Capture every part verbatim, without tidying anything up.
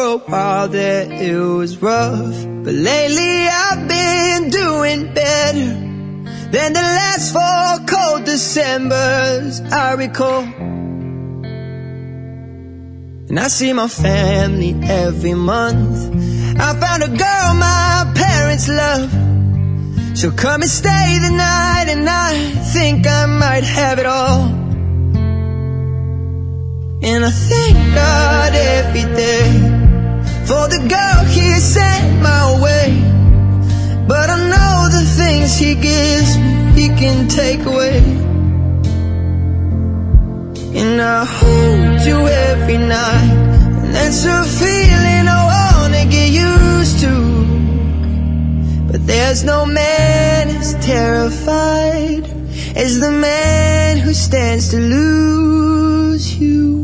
a while there it was rough, but lately I've been doing better than the last four cold Decembers I recall. And I see my family every month. I found a girl my parents love. She'll come and stay the night, and I think I might have it all. And I thank God every day for the girl He sent my way. But I know the things He gives me, He can take away. And I hold you every night, and that's a feeling I wanna get used to. But there's no man as terrified as the man who stands to lose you.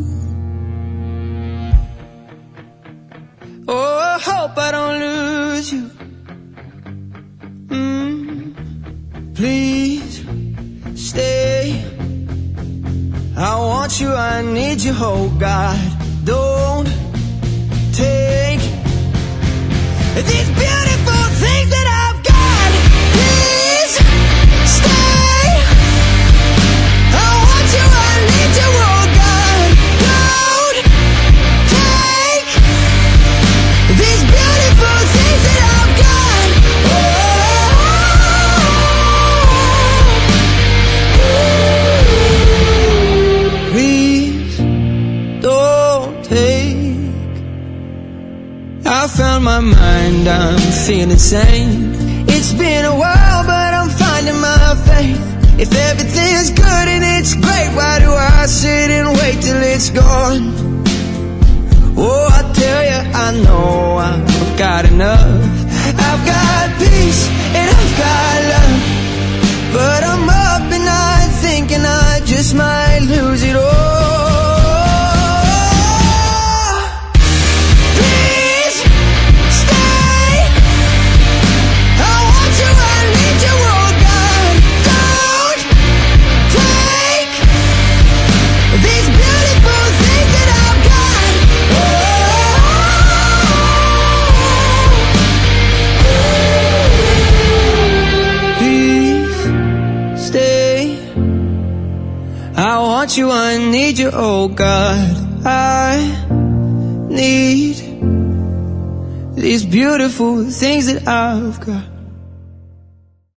Oh, I hope I don't lose you. mm, Please stay. I want you, I need you, oh God. Don't take these beautiful things that I've got. Please stay. I want you, I need you, oh God. Don't take these beautiful things that I've got. Oh, please don't take. I found my mind, I'm feeling sane. It's been a while, but I'm finding my faith. If everything's good and it's great, why do I sit and wait till it's gone? Oh, I tell you, I know I've got enough. I've got peace and I've got love, but I'm up at night thinking I just might lose it all. I want you, I need you, oh God. I need these beautiful things that I've got.